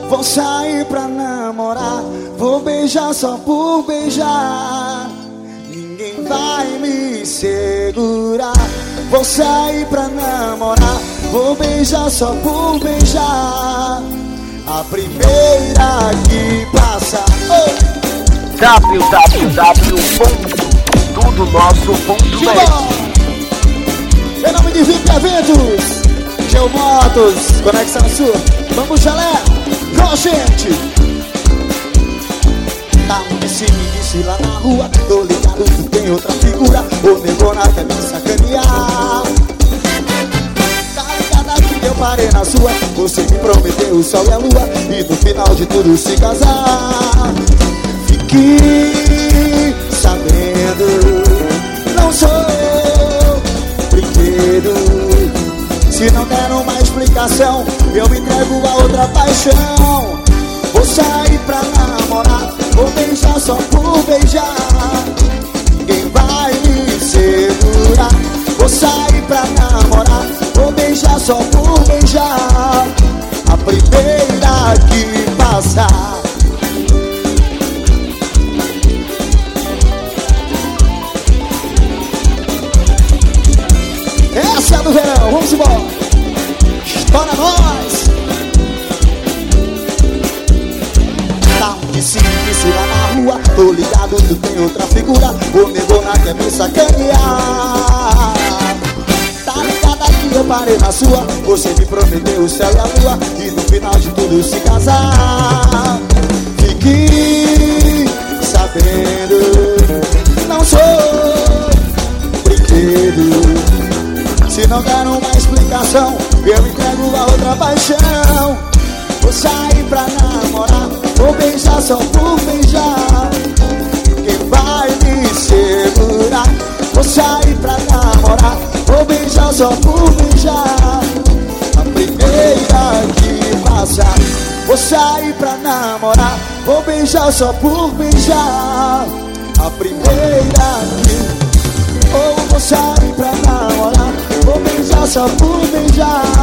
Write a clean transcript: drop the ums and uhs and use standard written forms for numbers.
Vou sair pra namorar, vou beijar só por beijar. Ninguém vai me segurar. Vou sair pra namorar, vou beijar só por beijar. A primeira que passa. www.tudonosso.net. Em nome de VIP Eventos, Geomotos, Conexão Sul, vamos chalé, com gente. Tá um disse lá na rua, tô ligado que tem outra figura. O negona quer me sacanear. Tá ligada que eu parei na sua, você me prometeu o sol e a lua, e no final de tudo se casar. Fiquei sabendo, não sou brinquedo. Se não der uma explicação, eu me entrego a outra paixão. Vou sair pra namorar, vou beijar só por beijar. Ninguém vai me segurar. Vou sair pra namorar, vou beijar só por beijar. A primeira que passar. Essa é do verão, vamos embora. Estoura nós. Tá um disse lá na rua, tô ligado que tem outra figura. O negona quer me sacanear. Tá ligada que eu parei na sua, você me prometeu o céu e a lua, e no final de tudo se casar. Fiquei sabendo, não sou brinquedo. Se não der uma explicação, eu entrego a outra paixão. Vou sair pra namorar, vou beijar só por beijar. Quem vai me segurar? Vou sair pra namorar, vou beijar só por beijar. A primeira que passar. Vou sair pra namorar, vou beijar só por beijar. A primeira que... Ou vou sair pra namorar, vou beijar só por beijar.